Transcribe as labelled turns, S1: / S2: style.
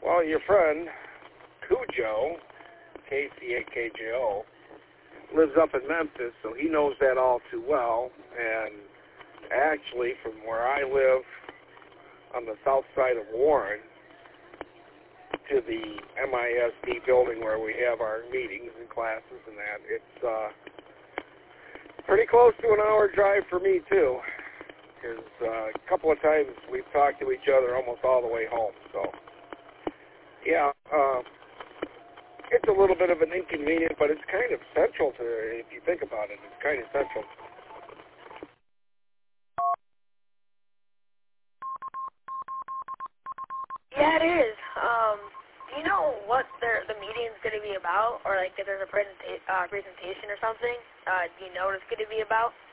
S1: Well, your friend, Cujo, KCAKJO, lives up in Memphis, so he knows that all too well. And actually, from where I live on the south side of Warren to the MISD building where we have our meetings and classes and that, it's pretty close to an hour drive for me, too. Because a couple of times we've talked to each other almost all the way home. So, yeah, it's a little bit of an inconvenience, but it's kind of central to, if you think about it, it's kind of central.
S2: Yeah, it is. Do you know what the meeting's going to be about, or like if there's a presentation or something? Do you know what it's going to be about?